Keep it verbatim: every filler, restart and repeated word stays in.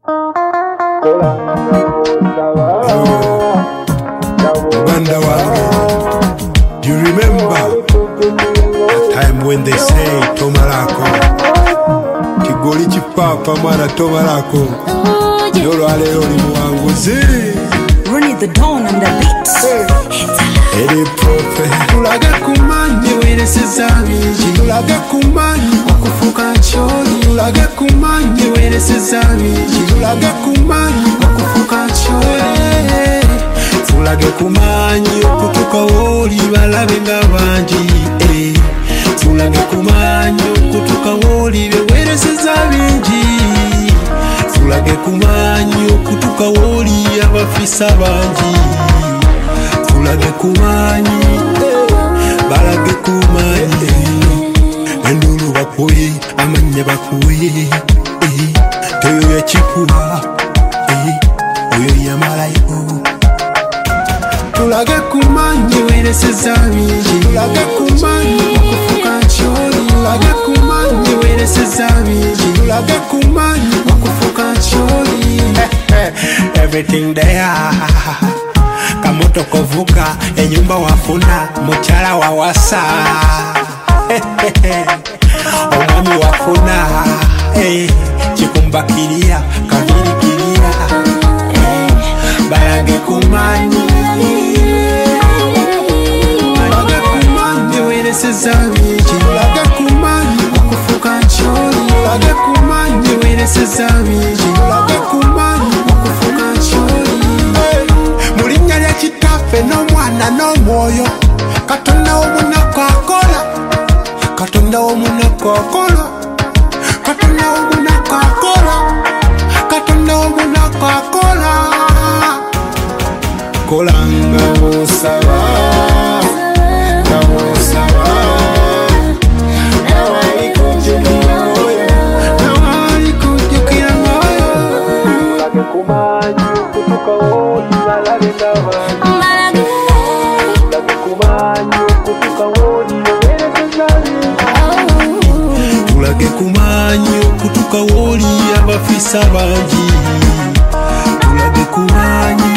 Banda wange, do you remember the time when they say Tomalako? Kigoli chipapa mwana Tomalako. Yolo aleo ni mwanguzi. Ronnie the Dawn and the beats. Eri profe Tulaga kumanyi wereseza bingi. Tulaga kumanyi okufuka kyoli. Tulaga kumanyi wereseza bingi. Tulaga kumanyi okufuka kyoli. Tulage kumanyi okutuka woli balabe nga bangi. eh. Tulage kumanyi okutuka woli bewereseza bingi. Tulage kumanyi okutuka woli abafisa bangi. Tulage kumanyi balage kumanyi endulu bakuye amanya bakuye toyo yakikuba oyo yamalayo. Tulage kumanyi wereseza bingi. Tulage kumanyi okufuka kyoli. Tulage kumanyi wereseza bingi. Tulage kumanyi okufuka kyoli. everything there. Kamoto kovuka enyumba wafuna muchala wawasa. Omwami wafuna eh, chikumbakiria kavirikiria eh, balage kumanyi Tulage kumanyi wereseza bingi. Tulage kumanyi okufuka kyoli. Tulage kumanyi wereseza bingi. Tulage kumanyi okufuka kyoli. mulinnya lya kitaffe n'omwana n'omwoyo. Katonda omunako akola, Katonda omunako akola, Katonda omunako akola, Katonda omunako akola. Kola nga bw'osaba, nga bw'osaba, nawe alikujjukira mwoyo, nawe alikujjukira mwoyo. Tulage kumanyi okutuka woli balabe nga bangi. Tulage kumanyi okutuka woli bewereseza bingi. Tulage kumanyi okutuka woli abafisa bangi. Tulage kumanyi